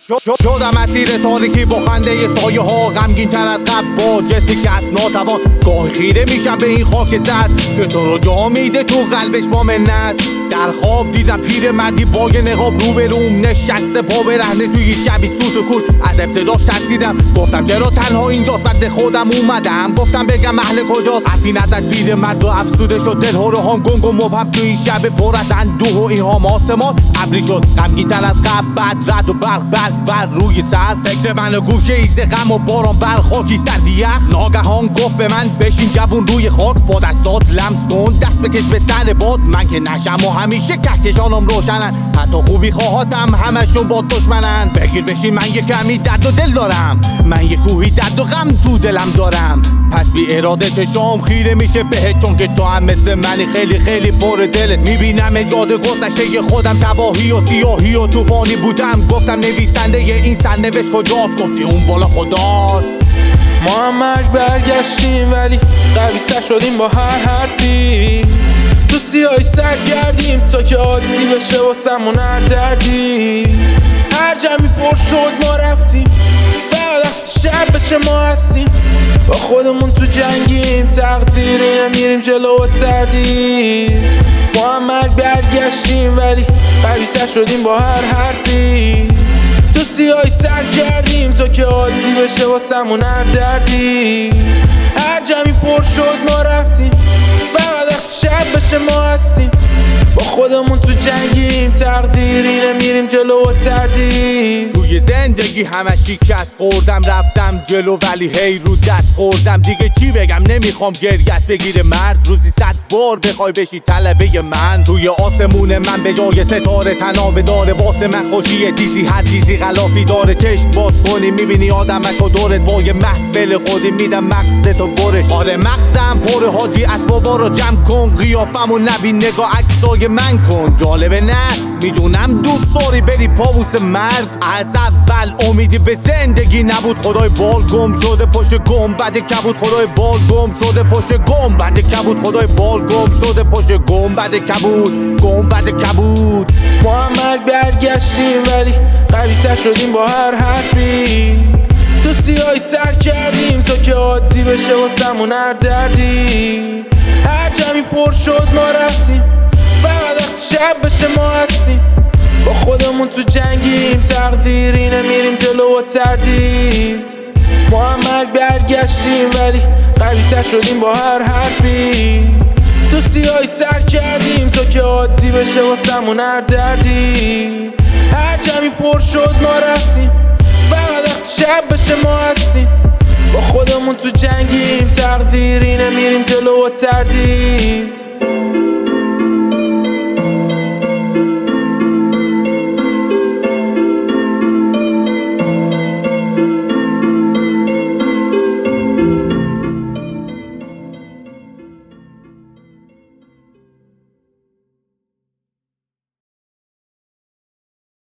شدم اسیر تاریکی با خنده سایه ها، غمگین تر از قبل با جسمی که از ناتوان. گاهی خیره میشم به این خاک زرد که تو رو جا میده تو قلبش با منت. در خواب دیدم پیر مردی با یه نقاب روبروم نشسته پا برهنه توی شبی سوت و کور. از ابتداش ترسیدم، گفتم چرا تنها اینجاست. بعد خودم اومدم گفتم بگم محل کجاست. از این ازت پیر مرد و افسوده شد دل ها رو هم گنگ و مبهم تو این شب پر از اندوه و ایهام. آسمان ابری شد غمگین تر از قبل، بعد رد و برق بر روی سر. فکر من و گوشه ایز غم و باران بر خاکی سرد یخ. ناگهان گفت به من بشین جوون روی خاک، با دستات لمس کن دست بکش به سر باد. من که نشم و همیشه کهکشانم روشنن، حتی خوبی خواهاتم همشون با دشمنن. بگیر بشین من یه کمی درد و دل دارم، من یه کوهی درد و غم تو دلم دارم. پس بی اراده چشام خیره میشه بهت، چون که تو هم مثل منی خیلی خیلی پر دلت. میبینم یاد گذشته خودم تباهی و سیاهی و طوفانی بودم. گفتم نویسنده این سرنوشت کجاست؟ گفتی اون بالا خداست. ما هم مرگ برگشتیم ولی قوی تر شدیم با هر حرفی. تو سیاهی سر کردیم تا که عادی بشه واسمون هر دردی. هر جمعی پر شد ما رفتیم، فقط وقتی شب بشه ما هستیم. با خودمون تو جنگیم، تقدیری نمیریم جلو و تردید. ما هم مرگ برگشتیم ولی قوی تر شدیم با هر حرفی. تو سیاهی سر کردیم تا که عادی بشه واسمون هر دردی. هر جمعی پر شد ما رفتیم، فقط وقتی شب بشه ما هستیم. با خودمون تو جنگیم، تقدیری نمیریم جلو و تردید. توی زندگی همه شکست خوردم، رفتم جلو ولی هی رو دست خوردم. دیگه چی بگم، نمیخوام گریت بگیره مرد. روزی 100 بار بخوای بشی طلبه من. توی آسمون من به جای ستاره تنابه داره، واسه من خوشیه تیزی هر تیزی غلافی داره. چشم باز کنی میبینی آدمک و دورت، با یه محفل خودی میدم مغزتو برش. آره مغزم پر حاجی اسبابا رو جمع کن، قیافمو نبین نگاه عکسای من کن. جالبه نه میدونم دوست داری بری پاووس مرگ. از اول امیدی به زندگی نبود، خدای بال گم شده پشت گنبد کبود. خدای بال گم شده پشت گنبد کبود. خدای بال گم شده پشت گنبد کبود. گنبد کبود. ما هم مرگ برگشتیم ولی قوی تر شدیم با هر حرفی. تو سیاهی سر کردیم تا که عادی بشه واسمون هر دردی. هر جمعی پر شد ما رفتیم، فقط وقتی شب بشه ما هستیم. با خودمون تو جنگیم، تقدیری نمیریم جلو و تردید. ما هم مرگ برگشتیم ولی قوی تر شدیم با هر حرفی. تو سیاهی سر کردیم تا که عادی بشه واسمون هر دردی. هر جمعی پر شد ما رفتیم، فقط وقتی شب بشه ما هستیم. با خودمون تو جنگیم، تقدیری نمیریم جلو و تردید.